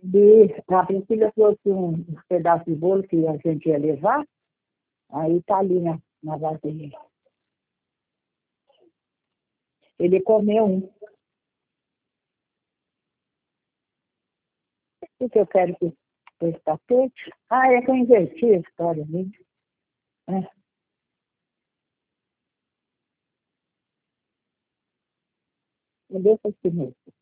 A Priscila trouxe um pedaço de bolo que a gente ia levar, aí tá ali na vasilha. Ele comeu um. O que eu quero que esse tapete? Ah, é que eu inverti a história ali. É, eu deixo assim mesmo.